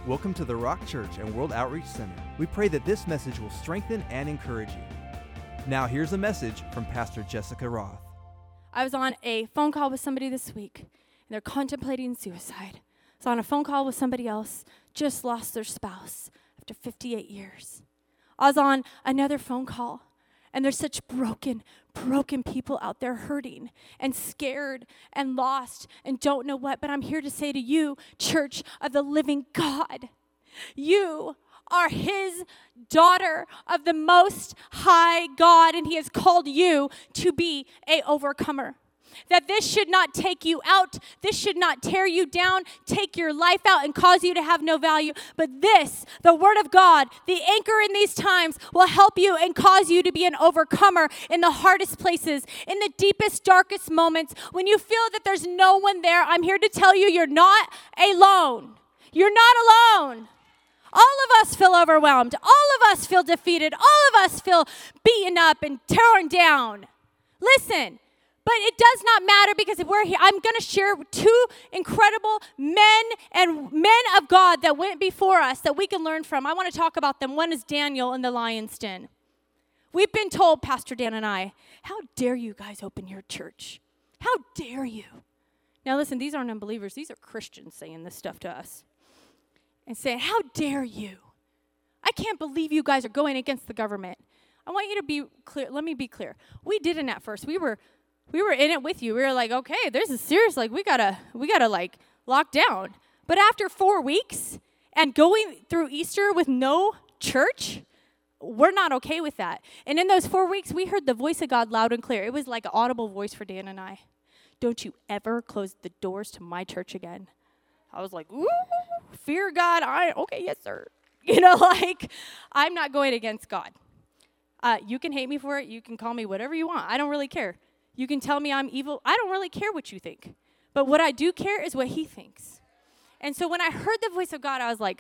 Welcome to the Rock Church and World Outreach Center. We pray that this message will strengthen and encourage you. Now here's a message from Pastor Jessica Roth. I was on a phone call with somebody this week, and they're contemplating suicide. I was on a phone call with somebody else, just lost their spouse after 58 years. I was on another phone call, and there's such broken people out there hurting and scared and lost and don't know what. But I'm here to say to you, Church of the Living God, you are his daughter of the Most High God, and he has called you to be an overcomer. That this should not take you out. This should not tear you down, take your life out, and cause you to have no value. But this, the Word of God, the anchor in these times, will help you and cause you to be an overcomer in the hardest places, in the deepest, darkest moments. When you feel that there's no one there, I'm here to tell you you're not alone. You're not alone. All of us feel overwhelmed. All of us feel defeated. All of us feel beaten up and torn down. Listen. But it does not matter because if we're here, I'm going to share two incredible men of God that went before us that we can learn from. I want to talk about them. One is Daniel in the lion's den. We've been told, Pastor Dan and I, how dare you guys open your church? How dare you? Now listen, these aren't unbelievers. These are Christians saying this stuff to us. And saying, how dare you? I can't believe you guys are going against the government. I want you to be clear. Let me be clear. We didn't at first. We were in it with you. We were like, okay, this is serious. Like, we gotta like lock down. But after 4 weeks and going through Easter with no church, we're not okay with that. And in those 4 weeks, we heard the voice of God loud and clear. It was like an audible voice for Dan and I. Don't you ever close the doors to my church again. I was like, ooh, fear God. Okay, yes, sir. Like, I'm not going against God. You can hate me for it. You can call me whatever you want. I don't really care. You can tell me I'm evil. I don't really care what you think. But what I do care is what he thinks. And so when I heard the voice of God, I was like,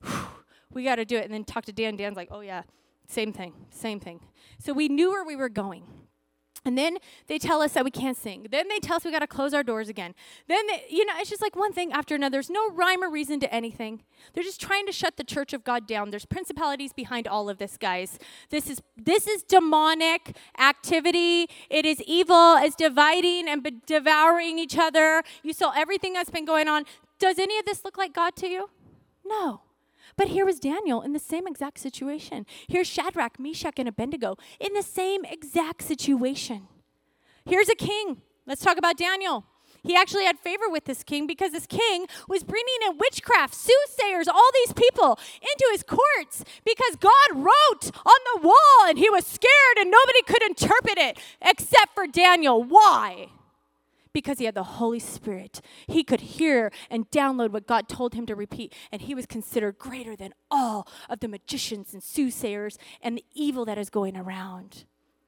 we got to do it. And then talk to Dan. Dan's like, oh, yeah, same thing. So we knew where we were going. And then they tell us that we can't sing. Then they tell us we got to close our doors again. Then, it's just like one thing after another. There's no rhyme or reason to anything. They're just trying to shut the church of God down. There's principalities behind all of this, guys. This is demonic activity. It is evil. It's dividing and devouring each other. You saw everything that's been going on. Does any of this look like God to you? No. But here was Daniel in the same exact situation. Here's Shadrach, Meshach, and Abednego in the same exact situation. Here's a king. Let's talk about Daniel. He actually had favor with this king because this king was bringing in witchcraft, soothsayers, all these people into his courts because God wrote on the wall and he was scared and nobody could interpret it except for Daniel. Why? Because he had the Holy Spirit. He could hear and download what God told him to repeat. And he was considered greater than all of the magicians and soothsayers and the evil that is going around.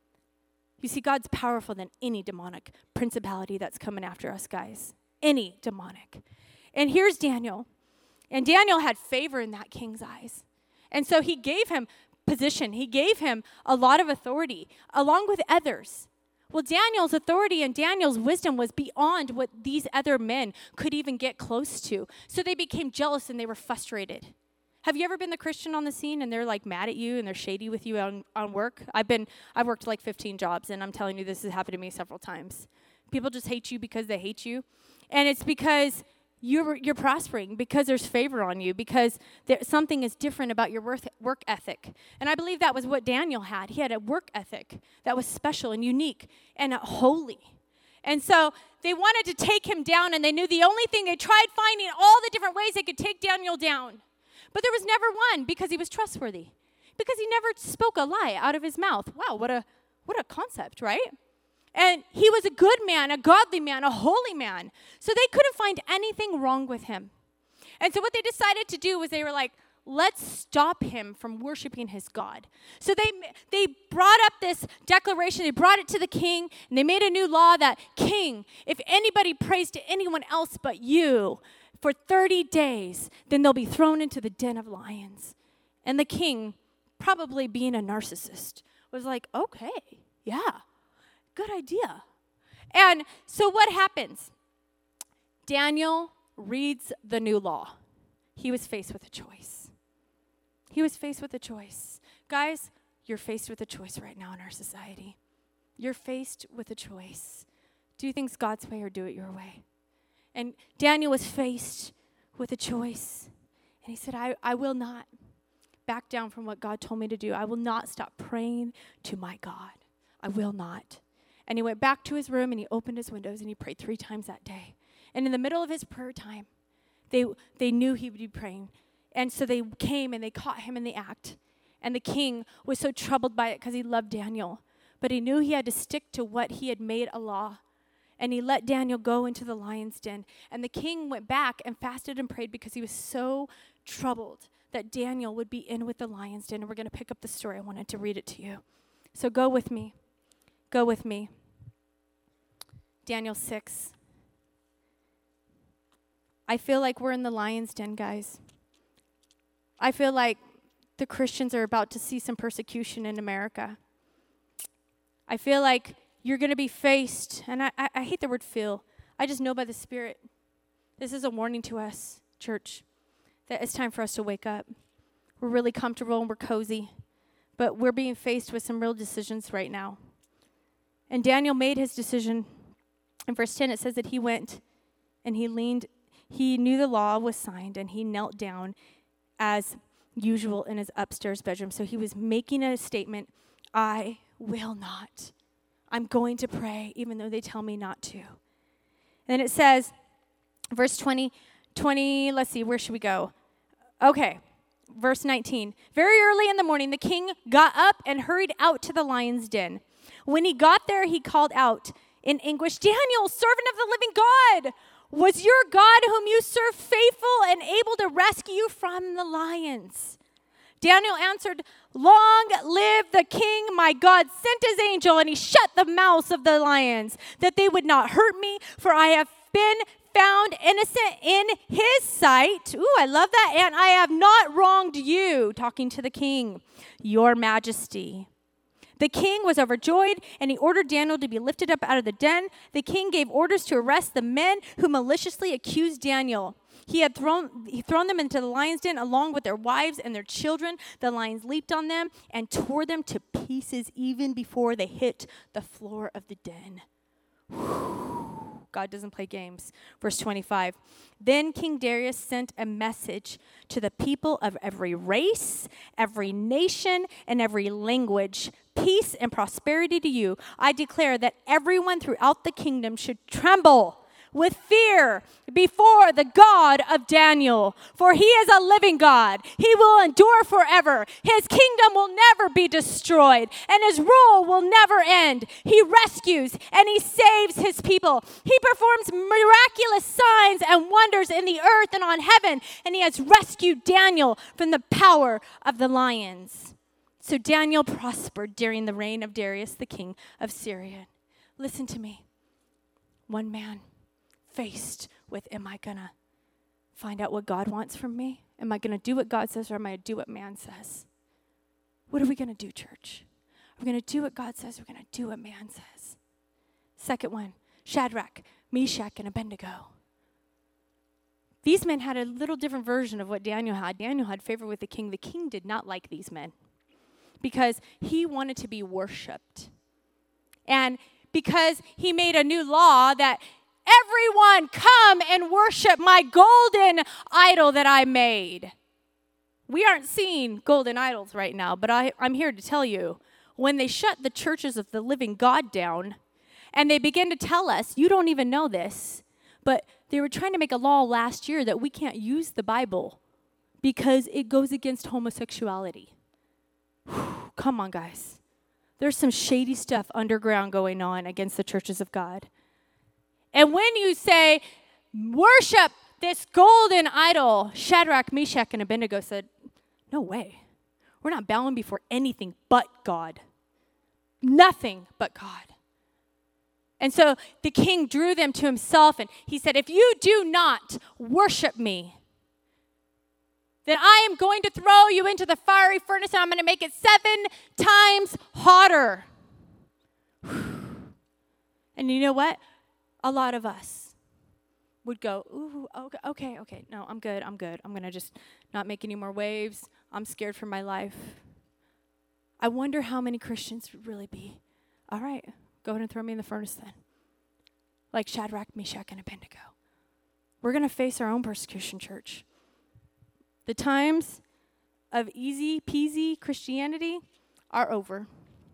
You see, God's powerful than any demonic principality that's coming after us, guys. Any demonic. And here's Daniel. And Daniel had favor in that king's eyes. And so he gave him position. He gave him a lot of authority along with others. Well, Daniel's authority and Daniel's wisdom was beyond what these other men could even get close to. So they became jealous and they were frustrated. Have you ever been the Christian on the scene and they're like mad at you and they're shady with you on work? I've worked like 15 jobs and I'm telling you this has happened to me several times. People just hate you because they hate you. And it's because you're prospering, because there's favor on you, because something is different about your work ethic. And I believe that was what Daniel had. He had a work ethic that was special and unique and holy. And so they wanted to take him down, and they knew the only thing, they tried finding all the different ways they could take Daniel down. But there was never one because he was trustworthy, because he never spoke a lie out of his mouth. Wow, what a concept, right? And he was a good man, a godly man, a holy man. So they couldn't find anything wrong with him. And so what they decided to do was they were like, let's stop him from worshiping his God. So they brought up this declaration. They brought it to the king, and they made a new law that, king, if anybody prays to anyone else but you for 30 days, then they'll be thrown into the den of lions. And the king, probably being a narcissist, was like, okay, yeah. Good idea. And so what happens? Daniel reads the new law. he was faced with a choice. He was faced with a choice. Guys, you're faced with a choice right now in our society. You're faced with a choice. Do things God's way or do it your way? And Daniel was faced with a choice. And he said, I will not back down from what God told me to do. I will not stop praying to my God. I will not. And he went back to his room and he opened his windows and he prayed 3 times that day. And in the middle of his prayer time, they knew he would be praying. And so they came and they caught him in the act. And the king was so troubled by it because he loved Daniel. But he knew he had to stick to what he had made a law. And he let Daniel go into the lion's den. And the king went back and fasted and prayed because he was so troubled that Daniel would be in with the lion's den. And we're going to pick up the story. I wanted to read it to you. So go with me. Go with me. Daniel 6. I feel like we're in the lion's den, guys. I feel like the Christians are about to see some persecution in America. I feel like you're going to be faced, and I hate the word feel. I just know by the Spirit. This is a warning to us, church, that it's time for us to wake up. We're really comfortable and we're cozy, but we're being faced with some real decisions right now. And Daniel made his decision. In verse 10, it says that he went and he knew the law was signed, and he knelt down as usual in his upstairs bedroom. So he was making a statement, I will not. I'm going to pray even though they tell me not to. And then it says, verse 20, let's see, where should we go? Okay, verse 19. Very early in the morning, the king got up and hurried out to the lion's den. When he got there, he called out in anguish, Daniel, servant of the living God, was your God whom you serve faithful and able to rescue you from the lions? Daniel answered, long live the king, my God sent his angel, and he shut the mouths of the lions, that they would not hurt me, for I have been found innocent in his sight. Ooh, I love that. And I have not wronged you, talking to the king, your majesty. The king was overjoyed, and he ordered Daniel to be lifted up out of the den. The king gave orders to arrest the men who maliciously accused Daniel. He had thrown them into the lion's den along with their wives and their children. The lions leaped on them and tore them to pieces even before they hit the floor of the den. God doesn't play games. Verse 25. Then King Darius sent a message to the people of every race, every nation, and every language. Peace and prosperity to you. I declare that everyone throughout the kingdom should tremble with fear before the God of Daniel. For he is a living God. He will endure forever. His kingdom will never be destroyed, and his rule will never end. He rescues and he saves his people. He performs miraculous signs and wonders in the earth and on heaven, and he has rescued Daniel from the power of the lions. So Daniel prospered during the reign of Darius, the king of Syria. Listen to me. One man faced with, am I going to find out what God wants from me? Am I going to do what God says, or am I going to do what man says? What are we going to do, church? Are we going to do what God says, or are we going to do what man says? Second one, Shadrach, Meshach, and Abednego. These men had a little different version of what Daniel had. Daniel had favor with the king. The king did not like these men because he wanted to be worshipped. And because he made a new law that everyone come and worship my golden idol that I made. We aren't seeing golden idols right now, but I'm here to tell you, when they shut the churches of the living God down, and they begin to tell us, you don't even know this, but they were trying to make a law last year that we can't use the Bible because it goes against homosexuality. Whew, come on, guys. There's some shady stuff underground going on against the churches of God. And when you say, worship this golden idol, Shadrach, Meshach, and Abednego said, no way. We're not bowing before anything but God. Nothing but God. And so the king drew them to himself, and he said, if you do not worship me, then I am going to throw you into the fiery furnace, and I'm going to make it 7 times hotter. And you know what? A lot of us, would go, ooh, okay, no, I'm good. I'm going to just not make any more waves. I'm scared for my life. I wonder how many Christians would really be, all right, go ahead and throw me in the furnace then. Like Shadrach, Meshach, and Abednego. We're going to face our own persecution, church. The times of easy peasy Christianity are over.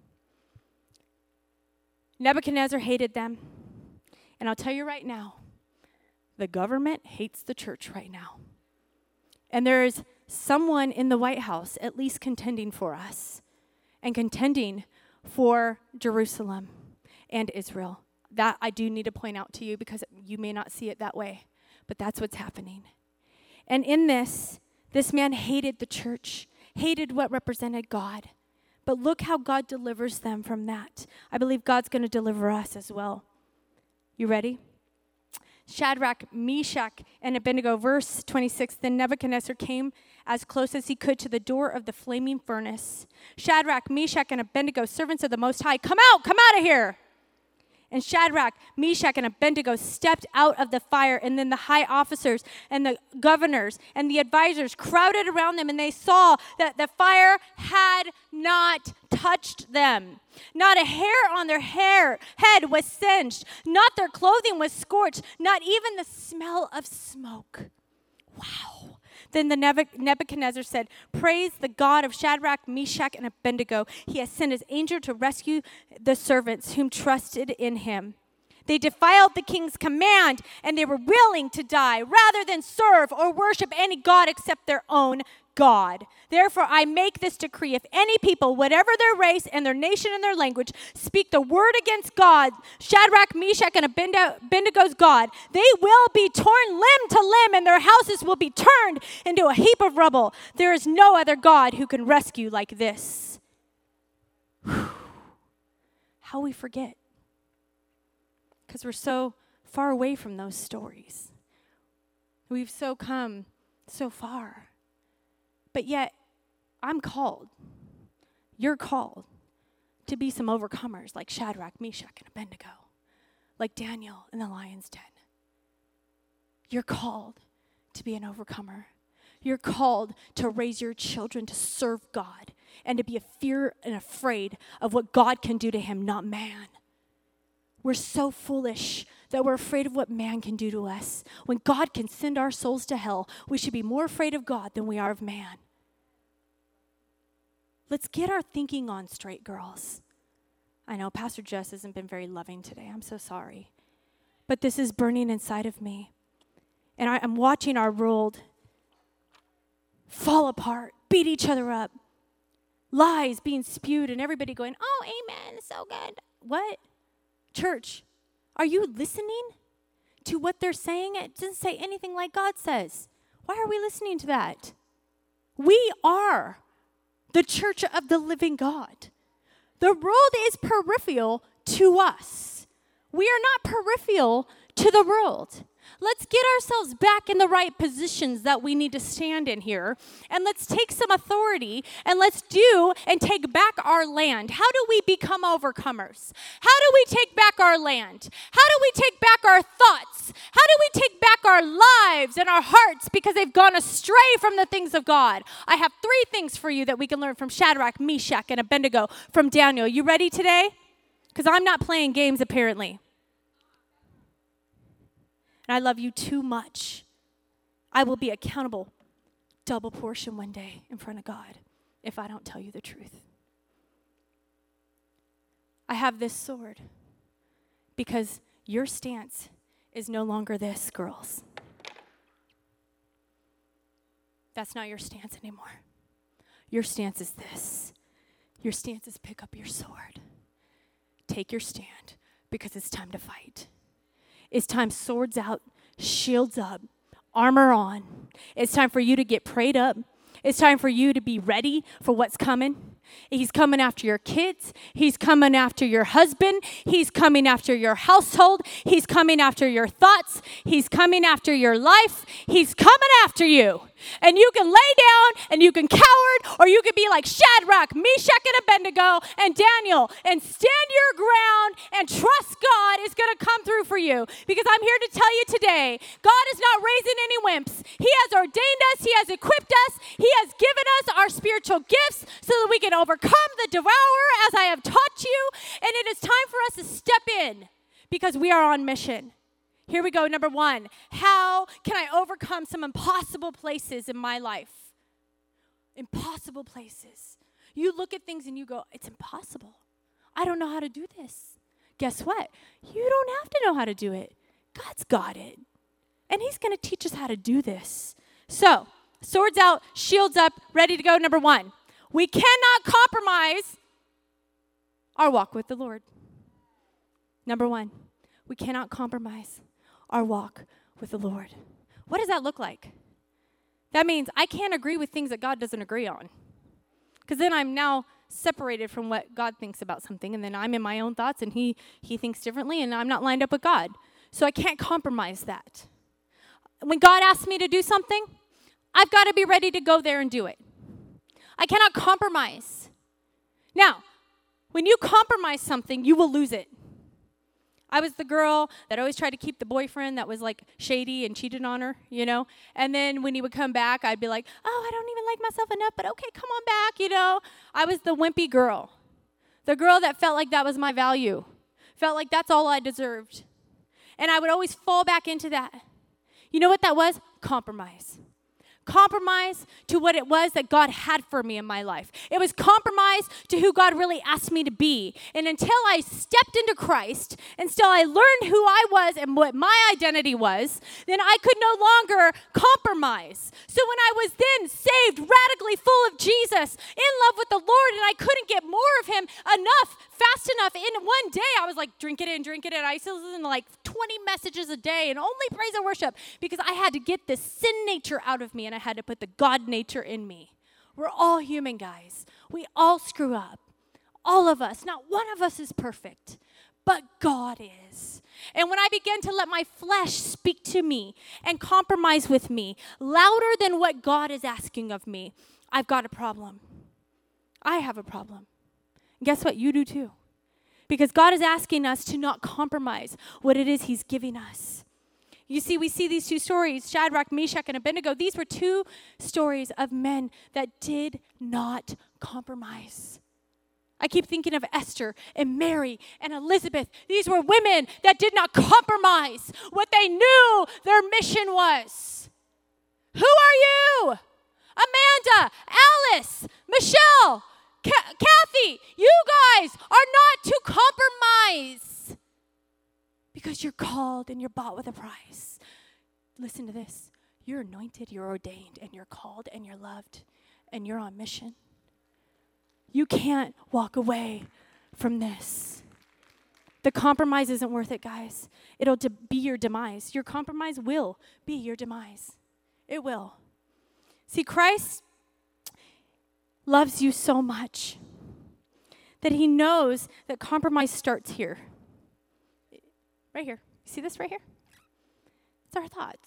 Nebuchadnezzar hated them. And I'll tell you right now, the government hates the church right now. And there is someone in the White House at least contending for us and contending for Jerusalem and Israel. That I do need to point out to you because you may not see it that way, but that's what's happening. And in this man hated the church, hated what represented God. But look how God delivers them from that. I believe God's going to deliver us as well. You ready? Shadrach, Meshach, and Abednego, verse 26. Then Nebuchadnezzar came as close as he could to the door of the flaming furnace. Shadrach, Meshach, and Abednego, servants of the Most High, come out of here. And Shadrach, Meshach, and Abednego stepped out of the fire, and then the high officers and the governors and the advisors crowded around them, and they saw that the fire had not touched them. Not a hair on their head was singed. Not their clothing was scorched. Not even the smell of smoke. Wow. Then the Nebuchadnezzar said, praise the God of Shadrach, Meshach, and Abednego. He has sent his angel to rescue the servants whom trusted in him. They defiled the king's command, and they were willing to die rather than serve or worship any god except their own God. Therefore, I make this decree. If any people, whatever their race and their nation and their language, speak the word against God, Shadrach, Meshach, and Abednego's God, they will be torn limb to limb, and their houses will be turned into a heap of rubble. There is no other God who can rescue like this. Whew. How we forget. Because we're so far away from those stories. We've so come so far. But yet, I'm called, you're called to be some overcomers like Shadrach, Meshach, and Abednego, like Daniel in the lion's den. You're called to be an overcomer. You're called to raise your children to serve God and to be fear and afraid of what God can do to him, not man. We're so foolish that we're afraid of what man can do to us. When God can send our souls to hell, we should be more afraid of God than we are of man. Let's get our thinking on straight, girls. I know Pastor Jess hasn't been very loving today. I'm so sorry. But this is burning inside of me. And I'm watching our world fall apart, beat each other up. Lies being spewed and everybody going, oh, amen, so good. What? Church, are you listening to what they're saying? It doesn't say anything like God says. Why are we listening to that? We are the church of the living God. The world is peripheral to us. We are not peripheral to the world. Let's get ourselves back in the right positions that we need to stand in here. And let's take some authority and let's do and take back our land. How do we become overcomers? How do we take back our land? How do we take back our thoughts? How do we take back our lives and our hearts because they've gone astray from the things of God? I have 3 things for you that we can learn from Shadrach, Meshach, and Abednego from Daniel. You ready today? Because I'm not playing games apparently. I love you too much. I will be accountable, double portion one day in front of God if I don't tell you the truth. I have this sword because your stance is no longer this, girls. That's not your stance anymore. Your stance is this. Your stance is pick up your sword. Take your stand because it's time to fight. It's time, swords out, shields up, armor on. It's time for you to get prayed up. It's time for you to be ready for what's coming. He's coming after your kids. He's coming after your husband. He's coming after your household. He's coming after your thoughts. He's coming after your life. He's coming after you. And you can lay down and you can coward, or you can be like Shadrach, Meshach, and Abednego, and Daniel, and stand your ground and trust God is going to come through for you. Because I'm here to tell you today, God is not raising any wimps. He has ordained us. He has equipped us. He has given us our spiritual gifts so that we can overcome the devourer as I have taught you. And it is time for us to step in because we are on mission. Here we go. Number 1, how can I overcome some impossible places in my life? Impossible places. You look at things and you go, it's impossible. I don't know how to do this. Guess what? You don't have to know how to do it. God's got it. And he's going to teach us how to do this. So, swords out, shields up, ready to go. Number 1, we cannot compromise our walk with the Lord. Number 1, we cannot compromise our walk with the Lord. What does that look like? That means I can't agree with things that God doesn't agree on. Because then I'm now separated from what God thinks about something, and then I'm in my own thoughts, and he thinks differently, and I'm not lined up with God. So I can't compromise that. When God asks me to do something, I've got to be ready to go there and do it. I cannot compromise. Now, when you compromise something, you will lose it. I was the girl that always tried to keep the boyfriend that was like shady and cheated on her, you know. And then when he would come back, I'd be like, oh, I don't even like myself enough, but okay, come on back, you know. I was the wimpy girl. The girl that felt like that was my value. Felt like that's all I deserved. And I would always fall back into that. You know what that was? Compromise. Compromise to what it was that God had for me in my life. It was compromise to who God really asked me to be. And until I stepped into Christ, until I learned who I was and what my identity was, then I could no longer compromise. So when I was then saved, radically full of Jesus, in love with the Lord, and I couldn't get more of him fast enough, in one day I was like, drink it in. I used to listen to like 20 messages a day and only praise and worship because I had to get this sin nature out of me and I had to put the God nature in me. We're all human, guys. We all screw up. All of us. Not one of us is perfect, but God is. And when I began to let my flesh speak to me and compromise with me louder than what God is asking of me, I've got a problem. I have a problem. And guess what? You do too. Because God is asking us to not compromise what it is he's giving us. You see, we see these two stories, Shadrach, Meshach, and Abednego. These were two stories of men that did not compromise. I keep thinking of Esther and Mary and Elizabeth. These were women that did not compromise what they knew their mission was. Who are you? Amanda, Alice, Michelle, Kathy, you guys are not to compromise because you're called and you're bought with a price. Listen to this. You're anointed, you're ordained, and you're called, and you're loved, and you're on mission. You can't walk away from this. The compromise isn't worth it, guys. It'll be your demise. Your compromise will be your demise. It will. See, Christ loves you so much that he knows that compromise starts here. Right here. You see this right here? It's our thoughts.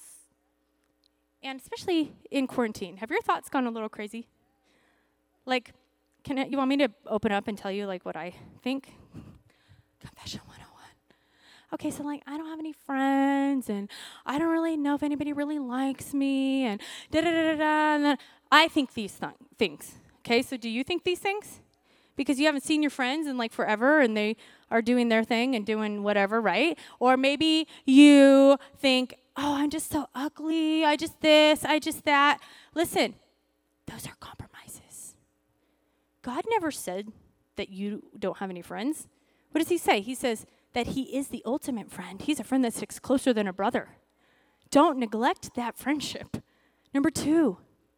And especially in quarantine. Have your thoughts gone a little crazy? Like, you want me to open up and tell you, like, what I think? Confession 101. Okay, so, like, I don't have any friends, and I don't really know if anybody really likes me, and da-da-da-da-da, and then I think these things. Okay, so do you think these things? Because you haven't seen your friends in, like, forever, and they are doing their thing and doing whatever, right? Or maybe you think, oh, I'm just so ugly, I just this, I just that. Listen, those are compromises. God never said that you don't have any friends. What does he say? He says that he is the ultimate friend. He's a friend that sticks closer than a brother. Don't neglect that friendship. Number 2,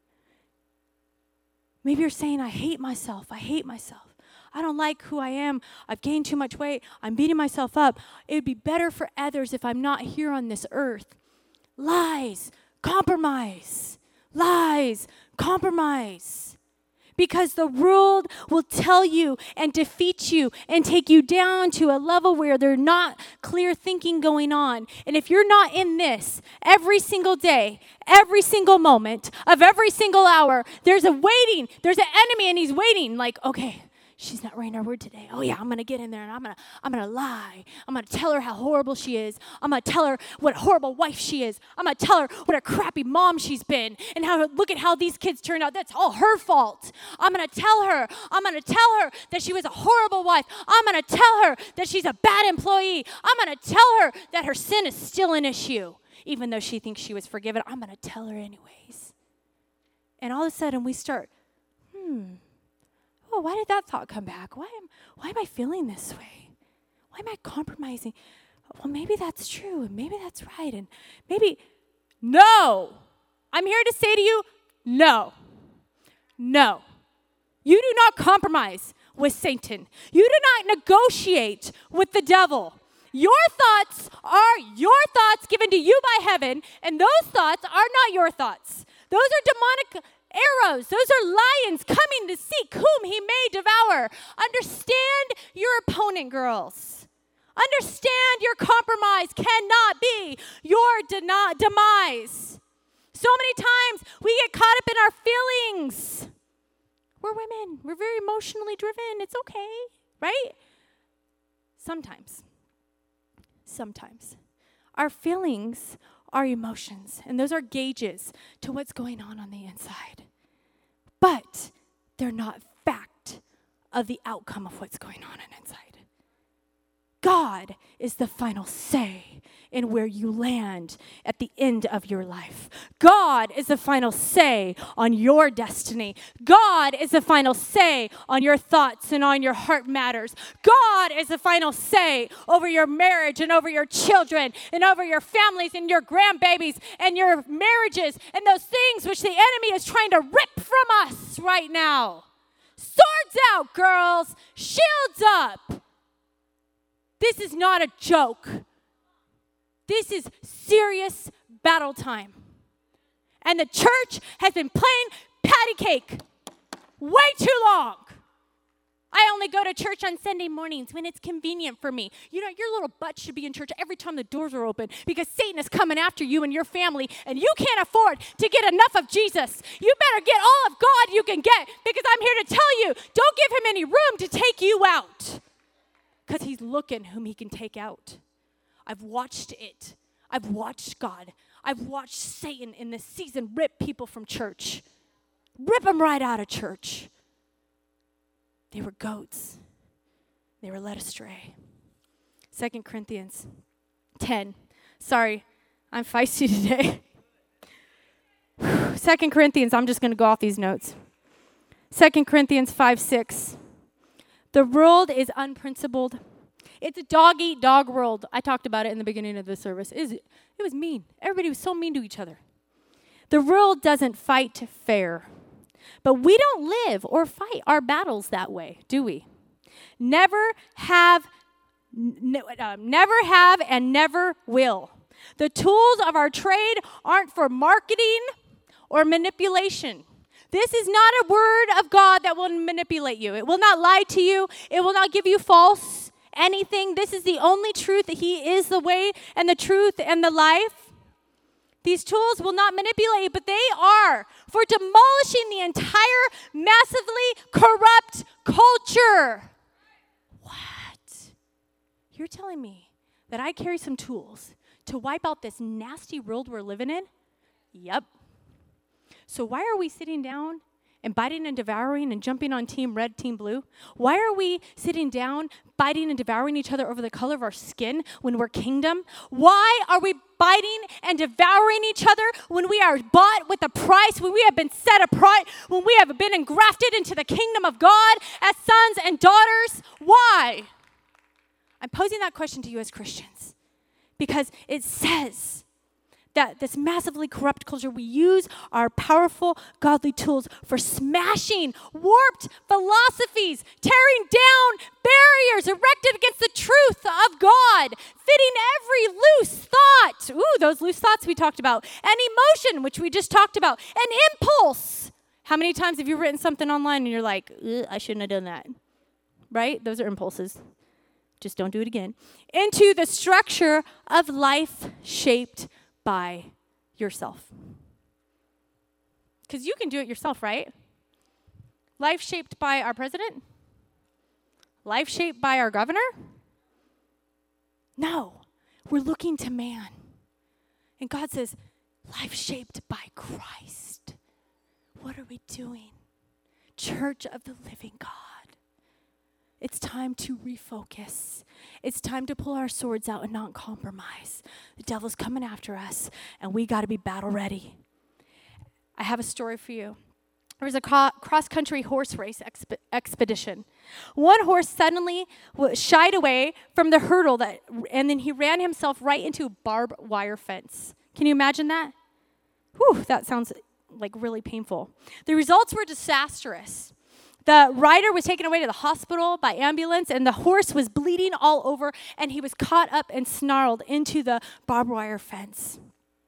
maybe you're saying, I hate myself. I don't like who I am. I've gained too much weight. I'm beating myself up. It would be better for others if I'm not here on this earth. Lies, compromise. Lies, compromise. Because the world will tell you and defeat you and take you down to a level where there's not clear thinking going on. And if you're not in this every single day, every single moment of every single hour, there's an enemy and he's waiting like, okay, she's not writing her word today. Oh yeah, I'm going to get in there and I'm going to lie. I'm going to tell her how horrible she is. I'm going to tell her what a horrible wife she is. I'm going to tell her what a crappy mom she's been and look at how these kids turned out. That's all her fault. I'm going to tell her that she was a horrible wife. I'm going to tell her that she's a bad employee. I'm going to tell her that her sin is still an issue. Even though she thinks she was forgiven, I'm going to tell her anyways. And all of a sudden we start, oh, why did that thought come back? Why am I feeling this way? Why am I compromising? Well, maybe that's true, and maybe that's right, and maybe, no. I'm here to say to you, no. No. You do not compromise with Satan. You do not negotiate with the devil. Your thoughts are your thoughts given to you by heaven, and those thoughts are not your thoughts. Those are demonic arrows. Those are lions coming to seek whom he may devour. Understand your opponent, girls. Understand your compromise cannot be your demise. So many times we get caught up in our feelings. We're women. We're very emotionally driven. It's okay, right? Sometimes. Our feelings are emotions, and those are gauges to what's going on the inside. But they're not fact of the outcome of what's going on inside. God is the final say in where you land at the end of your life. God is the final say on your destiny. God is the final say on your thoughts and on your heart matters. God is the final say over your marriage and over your children and over your families and your grandbabies and your marriages and those things which the enemy is trying to rip from us right now. Swords out, girls. Shields up. This is not a joke. This is serious battle time. And the church has been playing patty cake way too long. I only go to church on Sunday mornings when it's convenient for me. You know, your little butt should be in church every time the doors are open because Satan is coming after you and your family, and you can't afford to get enough of Jesus. You better get all of God you can get, because I'm here to tell you, don't give him any room to take you out, because he's looking whom he can take out. I've watched it. I've watched God. I've watched Satan in this season rip people from church. Rip them right out of church. They were goats. They were led astray. 2 Corinthians 10. Sorry, I'm feisty today. 2 Corinthians, I'm just going to go off these notes. 2 Corinthians 5:6. The world is unprincipled. It's a dog-eat-dog world. I talked about it in the beginning of the service. It was mean. Everybody was so mean to each other. The world doesn't fight fair. But we don't live or fight our battles that way, do we? Never have and never will. The tools of our trade aren't for marketing or manipulation. This is not a word of God that will manipulate you. It will not lie to you. It will not give you false anything. This is the only truth, that he is the way and the truth and the life. These tools will not manipulate you, but they are for demolishing the entire massively corrupt culture. What? You're telling me that I carry some tools to wipe out this nasty world we're living in? Yep. So why are we sitting down and biting and devouring and jumping on team red, team blue? Why are we sitting down, biting and devouring each other over the color of our skin when we're kingdom? Why are we biting and devouring each other when we are bought with a price, when we have been set apart, when we have been engrafted into the kingdom of God as sons and daughters? Why? I'm posing that question to you as Christians because it says that this massively corrupt culture, we use our powerful godly tools for smashing warped philosophies, tearing down barriers erected against the truth of God, fitting every loose thought. Ooh, those loose thoughts we talked about. And emotion, which we just talked about. And impulse. How many times have you written something online and you're like, I shouldn't have done that? Right? Those are impulses. Just don't do it again. Into the structure of life shaped by yourself. Because you can do it yourself, right? Life shaped by our president? Life shaped by our governor? No. We're looking to man. And God says, life shaped by Christ. What are we doing? Church of the living God. It's time to refocus. It's time to pull our swords out and not compromise. The devil's coming after us, and we got to be battle ready. I have a story for you. There was a cross-country horse race expedition. One horse suddenly shied away from the hurdle, and then he ran himself right into a barbed wire fence. Can you imagine that? Whew, that sounds like really painful. The results were disastrous. The rider was taken away to the hospital by ambulance, and the horse was bleeding all over, and he was caught up and snarled into the barbed wire fence.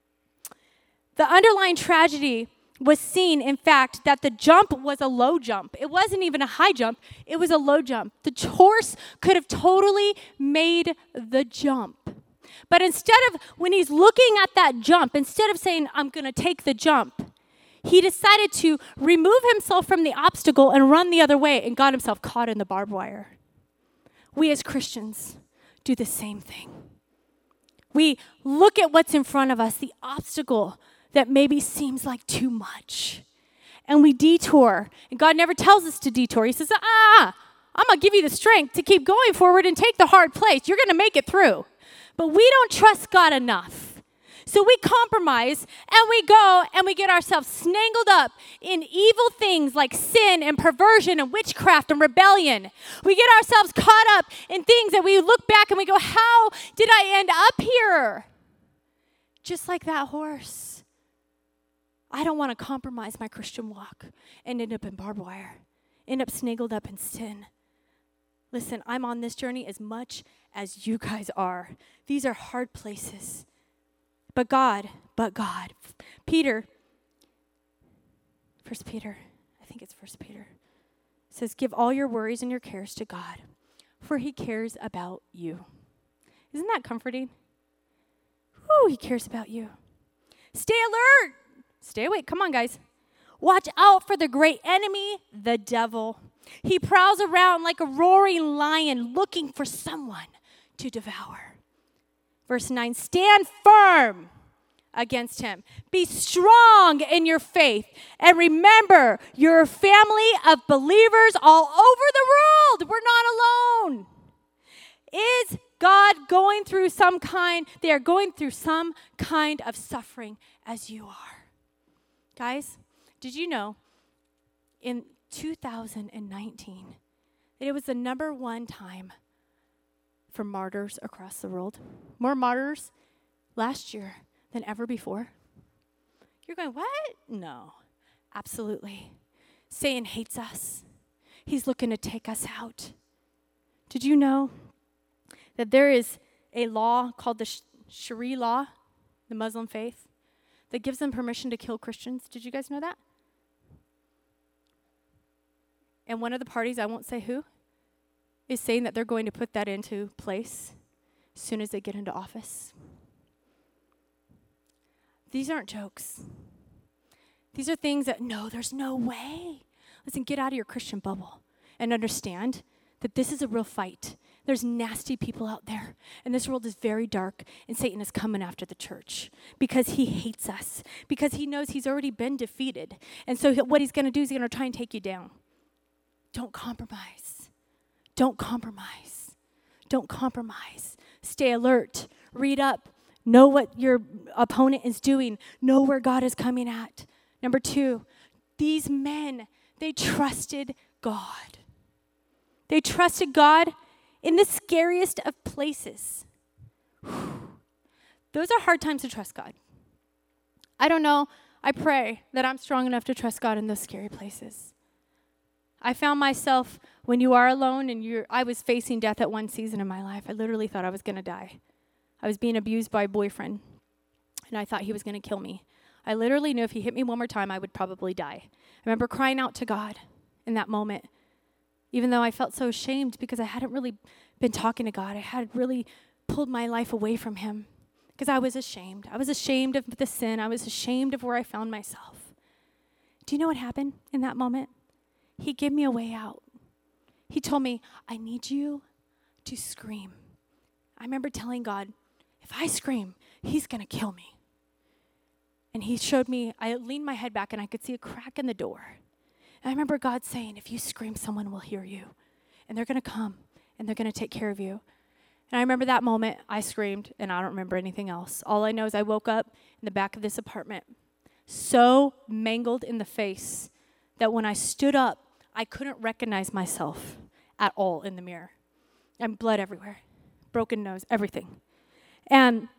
The underlying tragedy was seen, in fact, that the jump was a low jump. It wasn't even a high jump. It was a low jump. The horse could have totally made the jump. But instead of, when he's looking at that jump, instead of saying, I'm going to take the jump, he decided to remove himself from the obstacle and run the other way and got himself caught in the barbed wire. We as Christians do the same thing. We look at what's in front of us, the obstacle that maybe seems like too much, and we detour. And God never tells us to detour. He says, I'm going to give you the strength to keep going forward and take the hard place. You're going to make it through. But we don't trust God enough. So we compromise, and we go, and we get ourselves snangled up in evil things like sin and perversion and witchcraft and rebellion. We get ourselves caught up in things that we look back and we go, how did I end up here? Just like that horse. I don't want to compromise my Christian walk and end up in barbed wire, end up snaggled up in sin. Listen, I'm on this journey as much as you guys are. These are hard places. But God, Peter, 1 Peter, I think it's 1 Peter, says, give all your worries and your cares to God, for he cares about you. Isn't that comforting? He cares about you. Stay alert. Stay awake. Come on, guys. Watch out for the great enemy, the devil. He prowls around like a roaring lion looking for someone to devour. Verse 9, stand firm against him. Be strong in your faith. And remember, you're a family of believers all over the world. We're not alone. Is God going through they are going through some kind of suffering as you are. Guys, did you know in 2019 that it was the number one time for martyrs across the world? More martyrs last year than ever before. You're going, what? No, absolutely. Satan hates us. He's looking to take us out. Did you know that there is a law called the Sharia law, the Muslim faith, that gives them permission to kill Christians? Did you guys know that? And one of the parties, I won't say who, is saying that they're going to put that into place as soon as they get into office. These aren't jokes. These are things that, no, there's no way. Listen, get out of your Christian bubble and understand that this is a real fight. There's nasty people out there, and this world is very dark, and Satan is coming after the church because he hates us, because he knows he's already been defeated. And so what he's going to do is he's going to try and take you down. Don't compromise. Don't compromise. Don't compromise. Stay alert. Read up. Know what your opponent is doing. Know where God is coming at. Number 2, these men, they trusted God. They trusted God in the scariest of places. Those are hard times to trust God. I don't know. I pray that I'm strong enough to trust God in those scary places. I found myself, when you are alone and I was facing death at one season in my life. I literally thought I was going to die. I was being abused by a boyfriend, and I thought he was going to kill me. I literally knew if he hit me one more time, I would probably die. I remember crying out to God in that moment, even though I felt so ashamed because I hadn't really been talking to God. I had really pulled my life away from him because I was ashamed. I was ashamed of the sin. I was ashamed of where I found myself. Do you know what happened in that moment? He gave me a way out. He told me, I need you to scream. I remember telling God, if I scream, he's going to kill me. And he showed me, I leaned my head back and I could see a crack in the door. And I remember God saying, if you scream, someone will hear you. And they're going to come and they're going to take care of you. And I remember that moment, I screamed, and I don't remember anything else. All I know is I woke up in the back of this apartment, so mangled in the face that when I stood up, I couldn't recognize myself at all in the mirror. And blood everywhere, broken nose, everything. And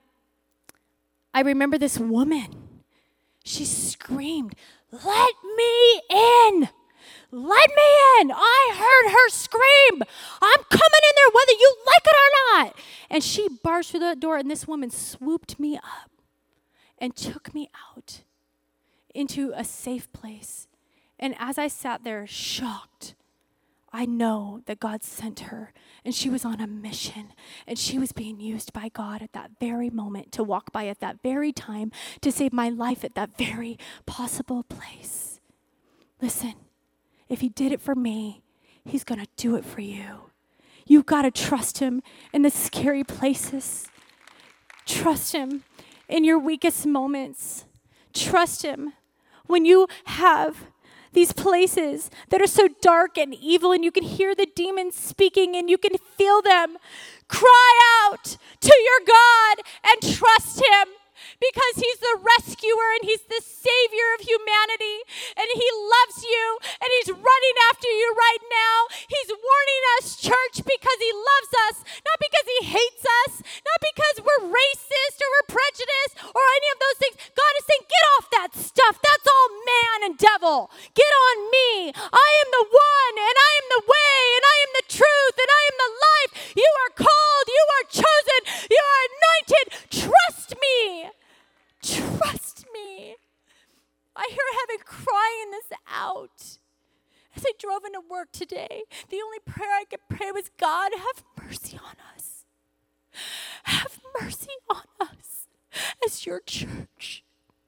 I remember this woman. She screamed, let me in. Let me in. I heard her scream. I'm coming in there whether you like it or not. And she barged through the door, and this woman swooped me up and took me out into a safe place. And as I sat there shocked, I know that God sent her, and she was on a mission, and she was being used by God at that very moment to walk by at that very time to save my life at that very possible place. Listen, if he did it for me, he's going to do it for you. You've got to trust him in the scary places. Trust him in your weakest moments. Trust him when you have these places that are so dark and evil, and you can hear the demons speaking and you can feel them. Cry out to your God and trust him, because he's the rescuer and he's the savior of humanity, and he loves you and he's running after you right now. He's warning us, church, because he loves us, not because he hates us, not because we're racist or we're prejudiced or any of those things. God is saying, get off that stuff. That's all man and devil. Get on me. I am the one, and I am the way, and I am the truth, and I am the life. You are called. You are chosen. You are anointed. Trust me. Trust me. I hear heaven crying this out. As I drove into work today, the only prayer I could pray was, God, have mercy on us. Have mercy on us as your church.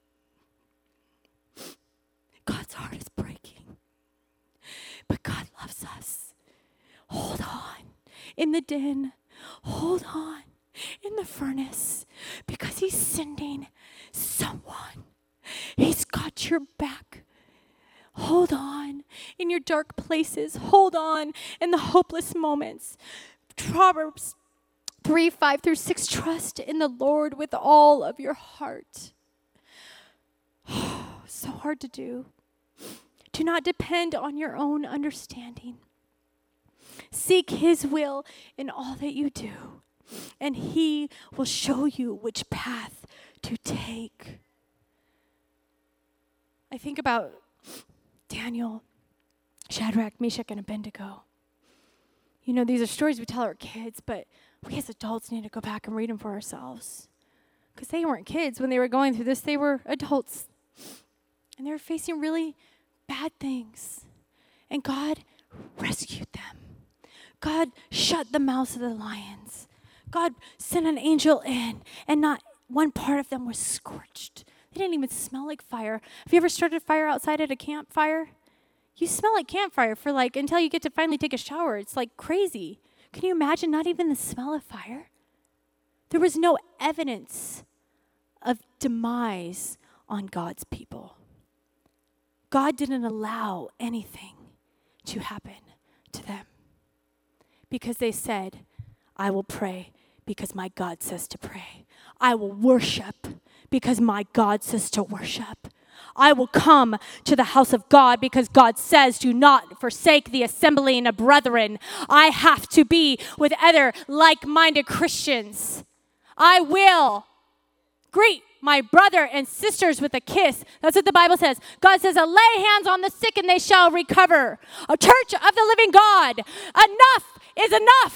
God's heart is breaking, but God loves us. Hold on in the den. Hold on in the furnace, because he's sending someone. He's got your back. Hold on in your dark places. Hold on in the hopeless moments. Proverbs 3:5-6, trust in the Lord with all of your heart. So hard to do. Do not depend on your own understanding. Seek his will in all that you do, and he will show you which path to take. I think about Daniel, Shadrach, Meshach, and Abednego. You know, these are stories we tell our kids, but we as adults need to go back and read them for ourselves. Because they weren't kids when they were going through this. They were adults. And they were facing really bad things. And God rescued them. God shut the mouths of the lions. God sent an angel in, and not one part of them was scorched. They didn't even smell like fire. Have you ever started a fire outside at a campfire? You smell like campfire for until you get to finally take a shower. It's like crazy. Can you imagine not even the smell of fire? There was no evidence of demise on God's people. God didn't allow anything to happen to them, because they said, I will pray because my God says to pray. I will worship because my God says to worship. I will come to the house of God because God says, do not forsake the assembling of brethren. I have to be with other like-minded Christians. I will greet my brother and sisters with a kiss. That's what the Bible says. God says, lay hands on the sick and they shall recover. A church of the living God. Enough is enough.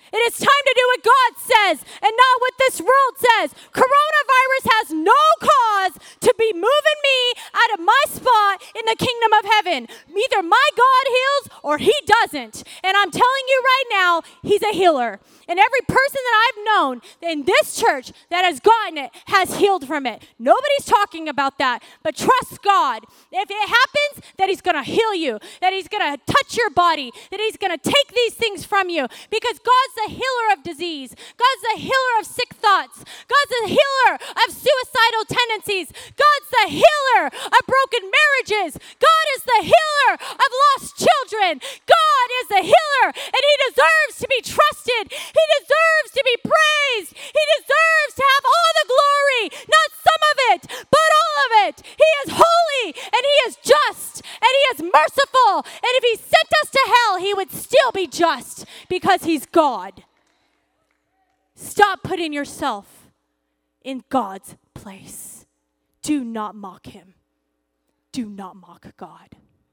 It is time to do what God says and not what this world says. Coronavirus has no cause to be moving me out of my spot in the kingdom of heaven. Either my God heals or he doesn't. And I'm telling you right now, he's a healer. And every person that I've known in this church that has gotten it has healed from it. Nobody's talking about that, but trust God. If it happens, that he's going to heal you, that he's going to touch your body, that he's going to take these things from you, because God's the healer of disease. God's the healer of sick thoughts. God's the healer of suicidal tendencies. God's the healer of broken marriages. God is the healer of lost children. God is the healer, and he deserves to be trusted. He deserves to be praised. He deserves to have all the glory, not some of it, but all of it. He is holy, and he is just, and he is merciful. And if he sent us to hell, he would still be just because he's God. Stop putting yourself in God's place. Do not mock him. Do not mock God.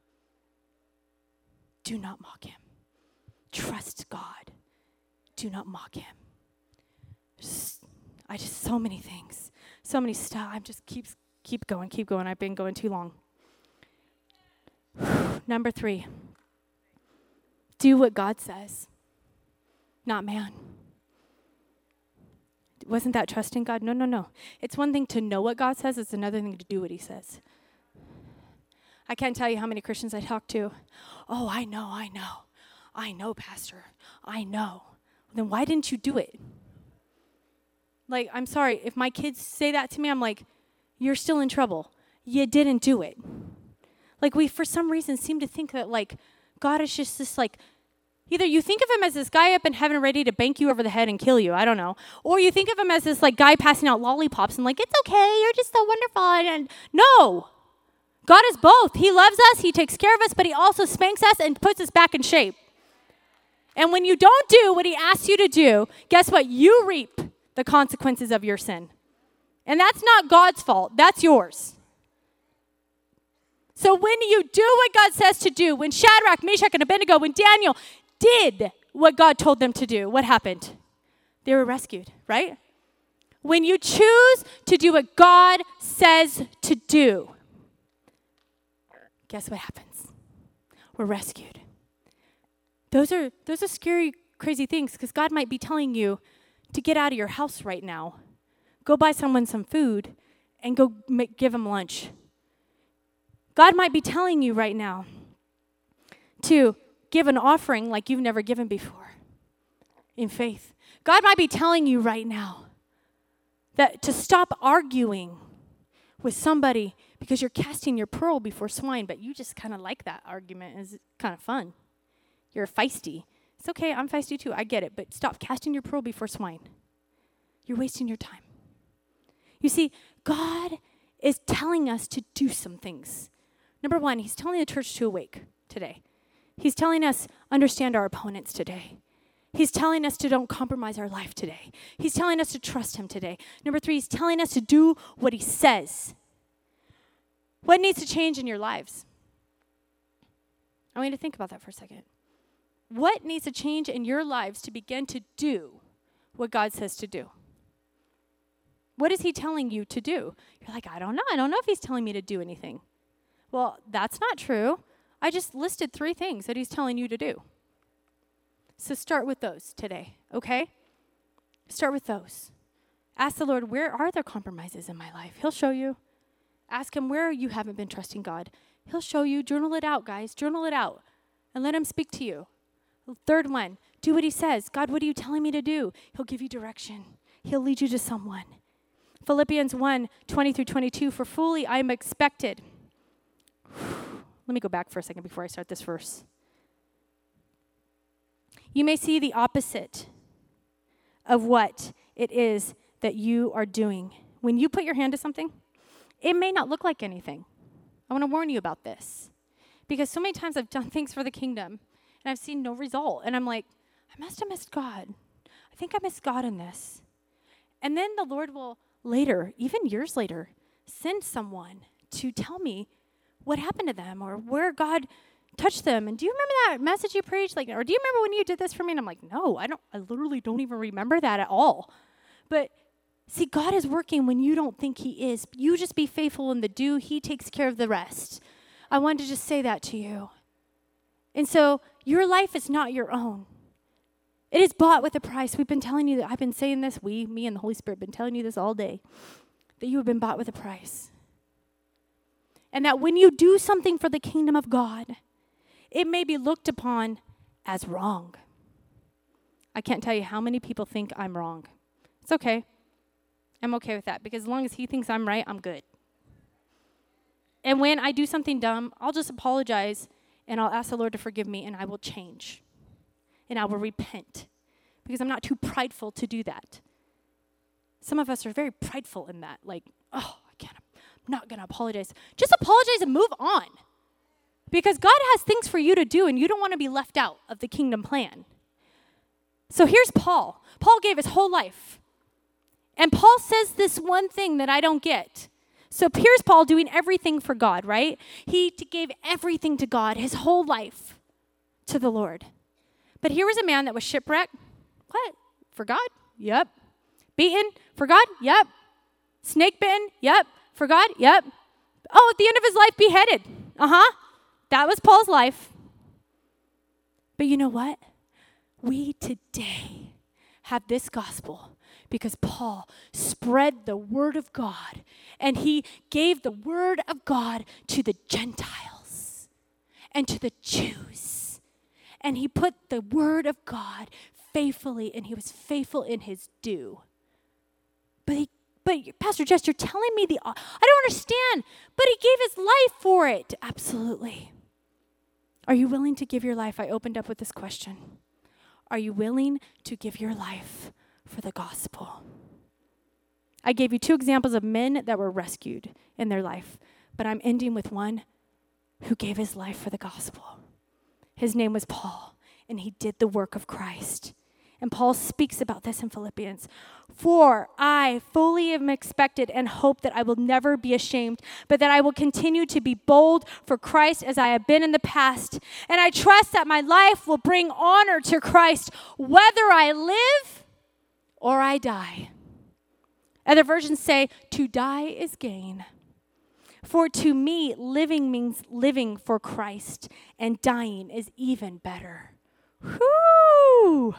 Do not mock him. Trust God. Do not mock him. So many things. So many stuff. I'm just keep going. I've been going too long. Number 3. Do what God says, not man. Wasn't that trusting God? No. It's one thing to know what God says. It's another thing to do what he says. I can't tell you how many Christians I talk to. Oh, I know, Pastor. I know. Then why didn't you do it? Like, I'm sorry. If my kids say that to me, I'm like, you're still in trouble. You didn't do it. Like, we, for some reason, seem to think that, like, God is just this, like, either you think of him as this guy up in heaven ready to bank you over the head and kill you, I don't know. Or you think of him as this, like, guy passing out lollipops and, like, it's okay, you're just so wonderful. And no. God is both. He loves us, he takes care of us, but he also spanks us and puts us back in shape. And when you don't do what he asks you to do, guess what? You reap the consequences of your sin. And that's not God's fault. That's yours. So when you do what God says to do, when Shadrach, Meshach, and Abednego, when Daniel did what God told them to do, what happened? They were rescued, right? When you choose to do what God says to do, guess what happens? We're rescued. Those are scary, crazy things, because God might be telling you to get out of your house right now, go buy someone some food, and go give them lunch. God might be telling you right now to give an offering like you've never given before in faith. God might be telling you right now that to stop arguing with somebody because you're casting your pearl before swine, but you just kind of like that argument. It's kind of fun. You're feisty. It's okay, I'm feisty too. I get it, but stop casting your pearl before swine. You're wasting your time. You see, God is telling us to do some things. Number 1, he's telling the church to awake today. He's telling us understand our opponents today. He's telling us to don't compromise our life today. He's telling us to trust him today. Number 3, he's telling us to do what he says. What needs to change in your lives? I want you to think about that for a second. What needs to change in your lives to begin to do what God says to do? What is he telling you to do? You're like, I don't know. I don't know if he's telling me to do anything. Well, that's not true. I just listed 3 things that he's telling you to do. So start with those today, okay? Start with those. Ask the Lord, where are there compromises in my life? He'll show you. Ask him where you haven't been trusting God. He'll show you. Journal it out, guys. Journal it out. And let him speak to you. 3rd one, do what he says. God, what are you telling me to do? He'll give you direction. He'll lead you to someone. Philippians 1, 20 through 22, for fully I am expected. Let me go back for a second before I start this verse. You may see the opposite of what it is that you are doing. When you put your hand to something, it may not look like anything. I want to warn you about this. Because so many times I've done things for the kingdom, and I've seen no result. And I'm like, I must have missed God. I think I missed God in this. And then the Lord will later, even years later, send someone to tell me what happened to them or where God touch them. And do you remember that message you preached? Like, or do you remember when you did this for me? And I'm like, no, I literally don't even remember that at all. But see, God is working when you don't think he is. You just be faithful in the do. He takes care of the rest. I wanted to just say that to you. And so your life is not your own. It is bought with a price. We've been telling you that. I've been saying this. Me and the Holy Spirit have been telling you this all day. That you have been bought with a price. And that when you do something for the kingdom of God, it may be looked upon as wrong. I can't tell you how many people think I'm wrong. It's okay. I'm okay with that because as long as he thinks I'm right, I'm good. And when I do something dumb, I'll just apologize and I'll ask the Lord to forgive me and I will change. And I will repent because I'm not too prideful to do that. Some of us are very prideful in that. Like, I'm not going to apologize. Just apologize and move on. Because God has things for you to do and you don't want to be left out of the kingdom plan. So here's Paul. Paul gave his whole life. And Paul says this one thing that I don't get. So here's Paul doing everything for God, right? He gave everything to God, his whole life to the Lord. But here was a man that was shipwrecked. What? For God? Yep. Beaten? For God? Yep. Snake bitten? Yep. For God? Yep. Oh, at the end of his life, beheaded. That was Paul's life. But you know what? We today have this gospel because Paul spread the word of God and he gave the word of God to the Gentiles and to the Jews. And he put the word of God faithfully and he was faithful in his due. But Pastor Jess, you're telling me I don't understand, but he gave his life for it. Absolutely. Are you willing to give your life? I opened up with this question. Are you willing to give your life for the gospel? I gave you 2 examples of men that were rescued in their life, but I'm ending with one who gave his life for the gospel. His name was Paul, and he did the work of Christ. And Paul speaks about this in Philippians. For I fully am expected and hope that I will never be ashamed, but that I will continue to be bold for Christ as I have been in the past. And I trust that my life will bring honor to Christ, whether I live or I die. Other versions say, to die is gain. For to me, living means living for Christ, and dying is even better. Whoo!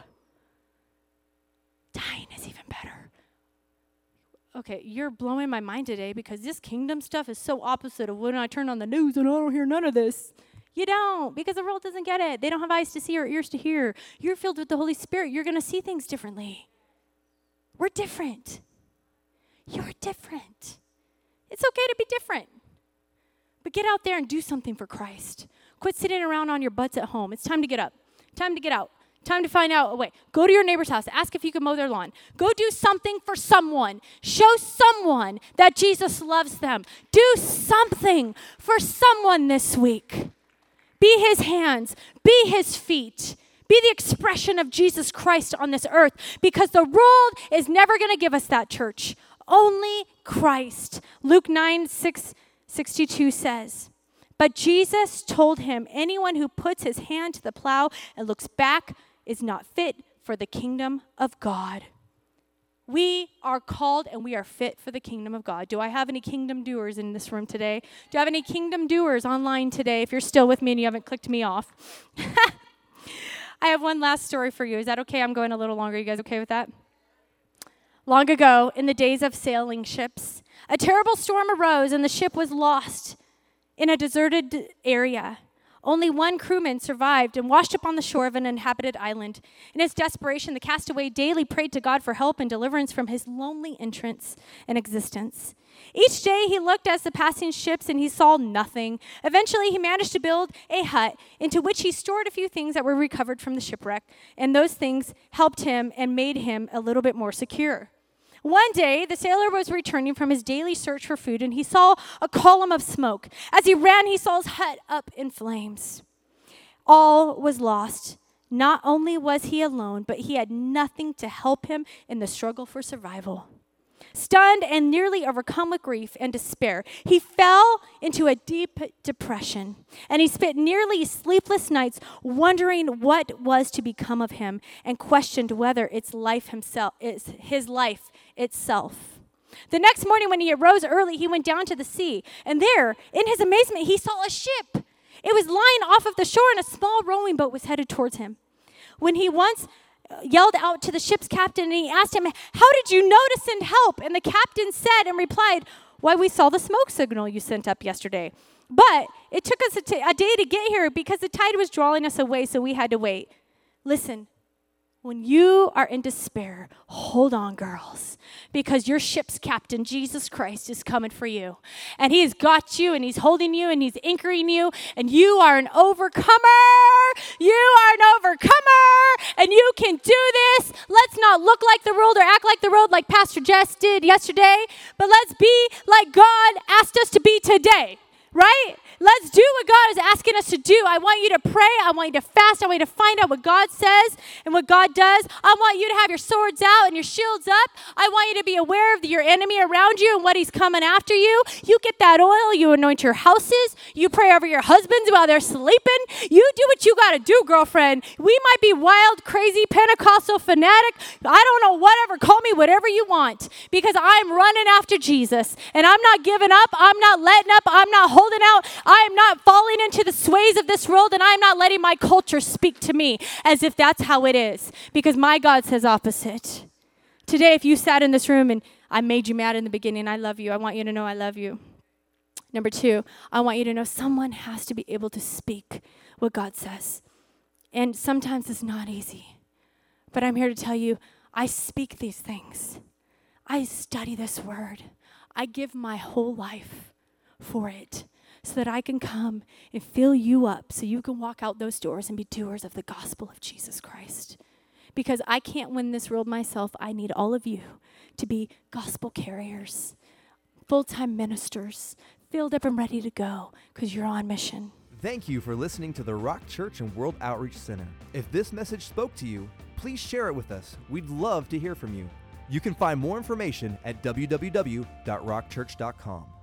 Dying is even better. Okay, you're blowing my mind today because this kingdom stuff is so opposite of when I turn on the news and I don't hear none of this. You don't, because the world doesn't get it. They don't have eyes to see or ears to hear. You're filled with the Holy Spirit. You're going to see things differently. We're different. You're different. It's okay to be different. But get out there and do something for Christ. Quit sitting around on your butts at home. It's time to get up. Time to get out. Time to find out a way. Go to your neighbor's house. Ask if you can mow their lawn. Go do something for someone. Show someone that Jesus loves them. Do something for someone this week. Be his hands. Be his feet. Be the expression of Jesus Christ on this earth, because the world is never going to give us that, church. Only Christ. Luke 9:62 says, but Jesus told him, anyone who puts his hand to the plow and looks back is not fit for the kingdom of God. We are called and we are fit for the kingdom of God. Do I have any kingdom doers in this room today? Do I have any kingdom doers online today? If you're still with me and you haven't clicked me off. I have one last story for you. Is that okay? I'm going a little longer. You guys okay with that? Long ago, in the days of sailing ships, a terrible storm arose and the ship was lost in a deserted area. Only one crewman survived and washed up on the shore of an inhabited island. In his desperation, the castaway daily prayed to God for help and deliverance from his lonely entrance and existence. Each day he looked at the passing ships and he saw nothing. Eventually he managed to build a hut into which he stored a few things that were recovered from the shipwreck, and those things helped him and made him a little bit more secure. One day, the sailor was returning from his daily search for food, and he saw a column of smoke. As he ran, he saw his hut up in flames. All was lost. Not only was he alone, but he had nothing to help him in the struggle for survival. stunned and nearly overcome with grief and despair. He fell into a deep depression, and he spent nearly sleepless nights wondering what was to become of him and questioned whether it's his life itself. The next morning when he arose early, he went down to the sea, and there, in his amazement, he saw a ship. It was lying off of the shore, and a small rowing boat was headed towards him. When he once yelled out to the ship's captain, and he asked him, "How did you know to send help?" And the captain said and replied, "Why, we saw the smoke signal you sent up yesterday. But it took us a day to get here because the tide was drawing us away, so we had to wait." Listen, when you are in despair, hold on, girls, because your ship's captain, Jesus Christ, is coming for you. And he's got you, and he's holding you, and he's anchoring you, and you are an overcomer. You are an overcomer, and you can do this. Let's not look like the world or act like the world like Pastor Jess did yesterday, but let's be like God asked us to be today. Right? Let's do what God is asking us to do. I want you to pray. I want you to fast. I want you to find out what God says and what God does. I want you to have your swords out and your shields up. I want you to be aware of your enemy around you and what he's coming after you. You get that oil. You anoint your houses. You pray over your husbands while they're sleeping. You do what you got to do, girlfriend. We might be wild, crazy, Pentecostal fanatic. I don't know, whatever. Call me whatever you want, because I'm running after Jesus, and I'm not giving up. I'm not letting up. I'm not holding out. I am not falling into the sways of this world, and I'm not letting my culture speak to me as if that's how it is, because my God says opposite. Today, if you sat in this room and I made you mad in the beginning, I love you. I want you to know I love you. Number 2, I want you to know someone has to be able to speak what God says. And sometimes it's not easy. But I'm here to tell you, I speak these things. I study this word. I give my whole life for it, so that I can come and fill you up so you can walk out those doors and be doers of the gospel of Jesus Christ. Because I can't win this world myself. I need all of you to be gospel carriers, full-time ministers, filled up and ready to go, because you're on mission. Thank you for listening to the Rock Church and World Outreach Center. If this message spoke to you, please share it with us. We'd love to hear from you. You can find more information at www.rockchurch.com.